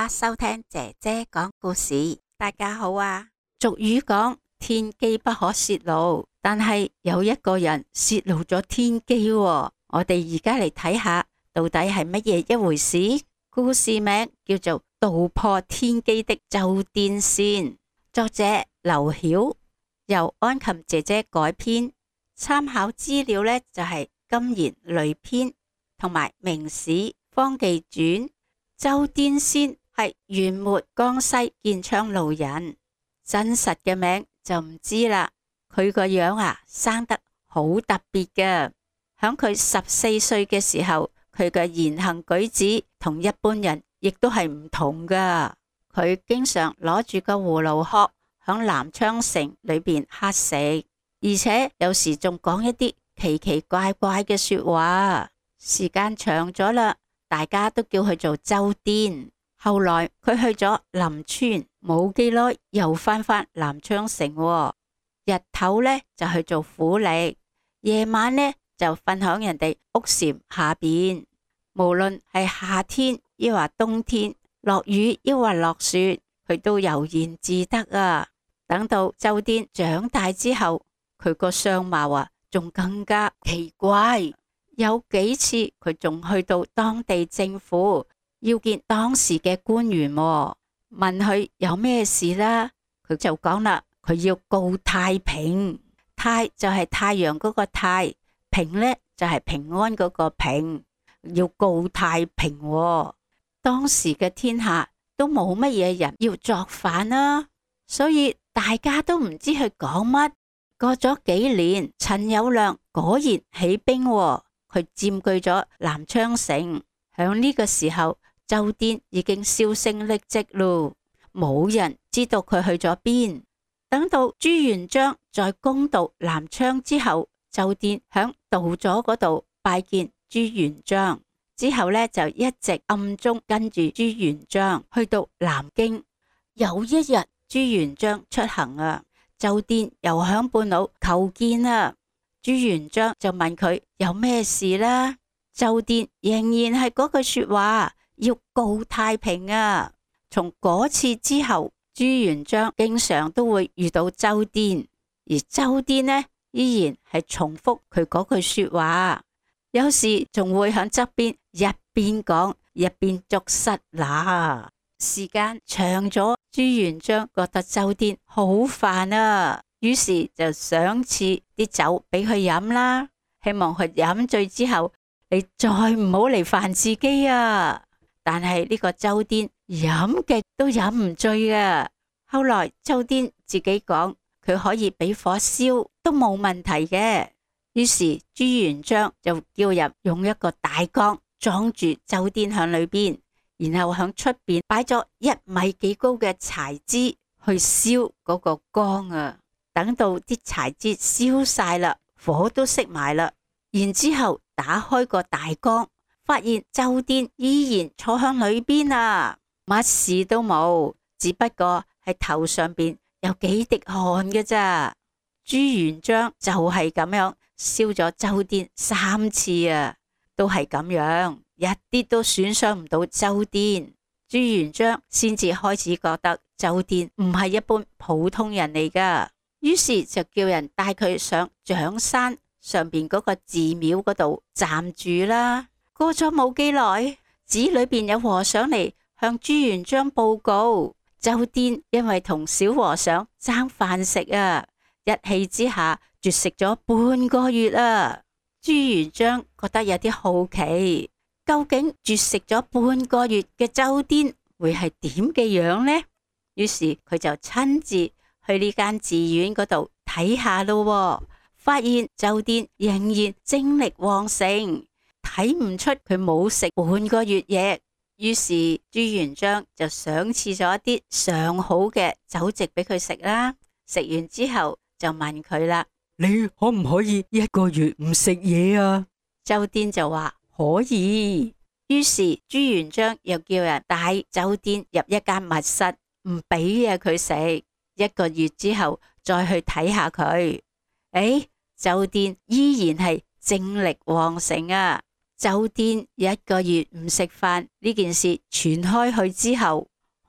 家收聽姐姐講故事。大家好啊！俗語講天機不可洩露，但係有一個人洩露咗天機喎。我哋而家嚟睇下到底係乜嘢一回事。故事名叫做《道破天機的周癲仙》，作者劉曉，由安琴姐姐改編。參考資料呢就係《金言類編》同埋《明史方記傳》。周癲仙係元末江西建昌路人，真實嘅名就唔知啦。佢個樣生得好特別嘅。響佢14歲嘅時候，佢嘅言行舉止同一般人亦都係唔同噶。佢經常攞住個葫蘆殼響南昌城裏邊乞食，而且有時仲講一啲奇奇怪怪嘅說話。時間長咗啦，大家都叫佢做周癲。後來佢去咗臨川，冇幾耐又返南昌城。日頭呢就去做苦力，夜晚呢就瞓響人哋屋檐下邊。無論係夏天抑或冬天，落雨抑或落雪，佢都悠然自得啊。等到周癲長大之後，佢個相貌仲更加奇怪。有幾次佢仲去到當地政府，要見當時嘅官員，問佢有咩事啦。佢就講啦，佢要告太平。太就係太陽嗰個太，平呢就係平安嗰個平，要告太平。當時嘅天下都冇乜嘢人要作反啦，所以大家都唔知佢講乜。過咗幾年，陳友諒果然起兵，佢佔據咗南昌城。響呢個時候，周癲已經銷聲匿跡咯，冇人知道佢去咗邊。等到朱元璋在攻渡南昌之後，周癲響道左嗰度拜見朱元璋，之後呢，就一直暗中跟住朱元璋去到南京。有一日朱元璋出行，周癲又響半路求見啦。朱元璋就問佢有咩事啦。周癲仍然係嗰句說話，要告太平。從嗰次之後，朱元璋經常都會遇到周癲，而周癲呢依然係重複佢嗰句說話，有時仲會響側邊一邊講一邊捉虱乸。時間長咗，朱元璋覺得周癲好煩啊，於是就賞賜啲酒俾佢飲啦，希望佢飲醉之後你再唔好嚟煩自己啊。但係呢個周癲飲極都飲唔醉啊。後來周癲自己講佢可以俾火燒都冇問題嘅，於是朱元璋就叫人用一個大缸裝住周癲響裏邊，然後響出邊擺咗1米幾高嘅柴枝去燒嗰個缸啊。等到啲柴枝燒晒啦，火都熄埋啦，然之後打開個大缸，發現周癲依然坐響裏邊啊，乜事都冇，只不過係頭上邊有幾滴汗嘅咋。朱元璋就係咁樣燒咗周癲3次啊，都係咁樣，一啲都損傷唔到周癲。朱元璋先至開始覺得周癲唔係一般普通人嚟噶，於是就叫人帶佢上長山上邊嗰個寺廟嗰度暫住啦。過咗冇幾耐，寺裏邊有和尚嚟向朱元璋報告，周癲因為同小和尚爭飯食一氣之下絕食咗半個月啊。朱元璋覺得有啲好奇，究竟絕食咗半個月嘅周癲會係點嘅樣呢？於是佢就親自去呢間寺院嗰度睇下咯，發現周癲仍然精力旺盛，睇唔出佢冇食半個月嘢。於是朱元璋就賞賜咗一啲上好嘅酒席俾佢食啦。食完之後就問佢啦， 你可唔可以1個月唔食嘢啊？ 周癲就話可以。於是朱元璋又叫人帶周癲入一間密室，唔俾嘢佢食。1個月之後再去睇下佢，周癲依然係精力旺盛啊。周癲1個月唔食飯呢件事傳開去之後，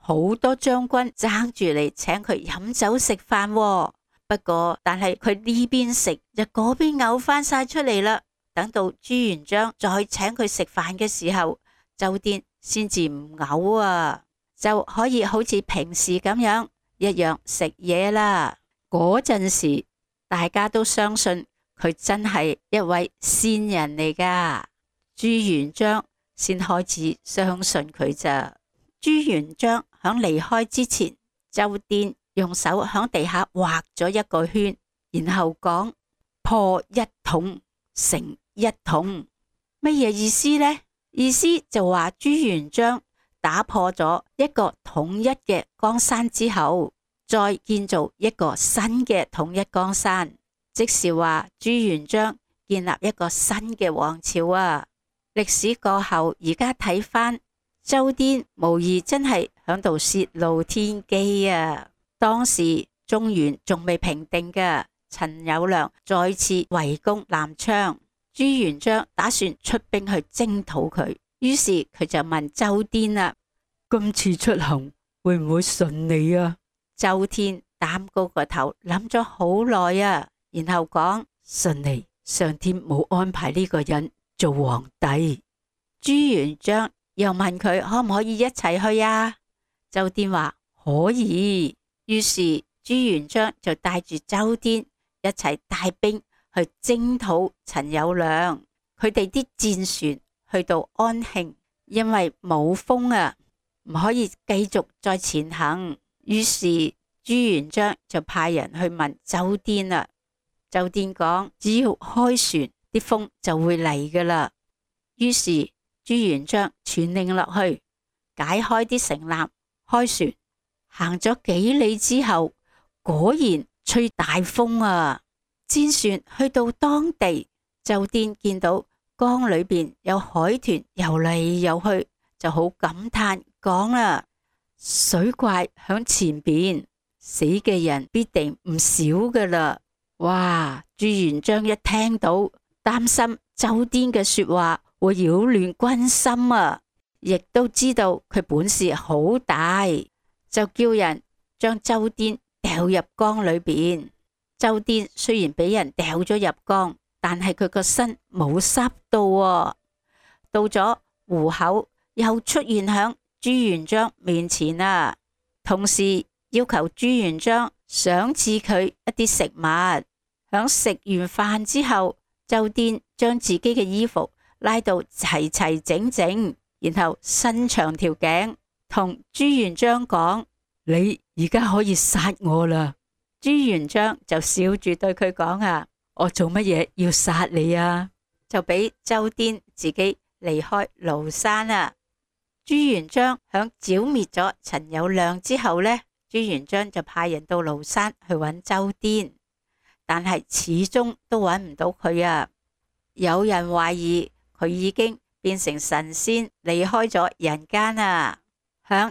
好多將軍爭住嚟請佢飲酒食飯喎。不過但係佢呢邊食就嗰邊嘔翻晒出嚟啦。等到朱元璋再請佢食飯嘅時候，周甸先至唔嘔啊，就可以好似平時咁樣一樣食嘢啦。嗰陣時大家都相信佢真係一位仙人嚟噶，朱元璋先開始相信佢咋。朱元璋響離開之前，周甸用手響地下畫咗一個圈，然後講破一統成一統，乜嘢意思呢？意思就話朱元璋打破咗一個統一嘅江山之後，再建造一個新嘅統一江山，即是話朱元璋建立一個新嘅王朝啊！歷史過後，而家睇返周甸無疑真係響度洩露天機啊！當時中原仲未平定嘅，陳友諒再次圍攻南昌，朱元璋打算出兵去征討佢，於是佢就問周甸啦： 今次出行會唔會順利啊？ 周甸擔高個頭諗咗好耐啊，然後講： 順利，上天冇安排呢個人做皇帝。 朱元璋又問佢可唔可以一齊去啊？周甸話可以，於是朱元璋就帶住周甸一齊帶兵去征討陳友諒。佢哋啲戰船去到安慶，因為冇風啊，唔可以繼續再前行，於是朱元璋就派人去問周甸啦。周甸講：只要開船，啲風就會嚟噶啦。於是朱元璋傳令落去，解開啲繩纜，開船。行咗幾里之後，果然吹大風啊！戰船去到當地，周甸見到江裏邊有海豚游嚟游去，就好感嘆講啦：水怪響前邊，死嘅人必定唔少噶啦！哇！朱元璋一聽到，擔心周甸嘅說話會擾亂軍心啊，亦都知道佢本事好大，就叫人將周甸掉入江裏邊。周甸雖然俾人掉咗入江，但係佢個身冇濕到喎。到咗湖口，又出現響朱元璋面前啊，同時要求朱元璋賞賜佢一啲食物。響食完飯之後，周甸將自己嘅衣服拉到齊齊整整，然後伸長條頸，同朱元璋講： 你而家可以殺我啦！ 朱元璋就笑住對佢講：啊， 我做乜嘢要殺你啊？ 就俾周甸自己離開廬山啦。朱元璋響剿滅咗陳友諒之後呢，朱元璋就派人到廬山去揾周甸，但係始終都揾唔到佢啊！有人懷疑佢已經變成神仙離開咗人間啊！響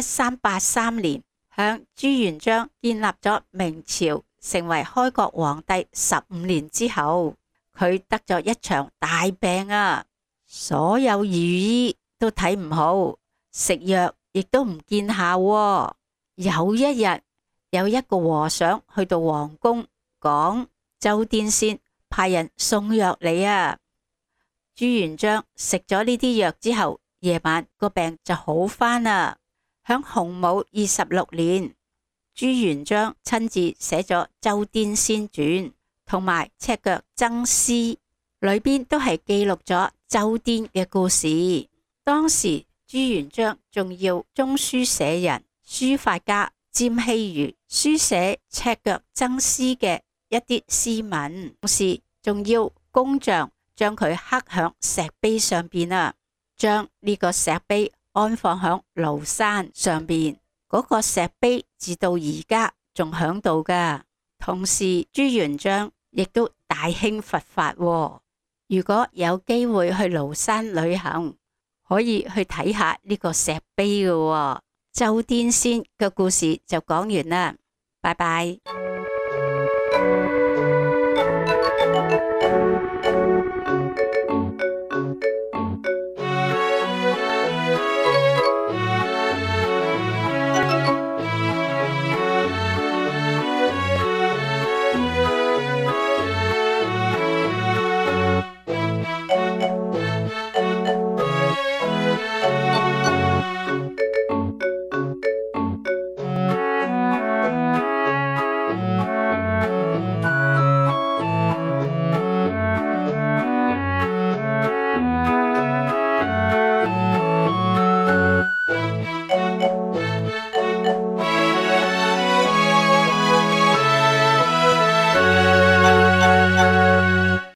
1383年，響朱元璋建立咗明朝，成為開國皇帝15年之後，佢得咗一場大病啊！所有御醫都睇唔好，食藥亦都唔見效啊。有一日，有一個和尚去到皇宮，講：周甸仙派人送藥嚟啊！朱元璋食咗呢啲藥之後，夜晚個病就好返啦。響洪武26年，朱元璋親自寫咗《周甸仙傳》同埋《赤腳僧詩》，裏邊都係記錄咗周甸嘅故事。當時朱元璋仲要中書舍人、書法家詹希瑜書寫《赤腳僧詩》嘅一啲詩文，同時仲要工匠將佢刻響石碑上邊啊，將呢個石碑安放響廬山上邊，嗰個石碑至到而家仲響度噶。同時朱元璋亦都大興佛法喎。如果有機會去廬山旅行，可以去睇下呢個石碑噶喎。周甸仙嘅故事就講完啦，拜拜。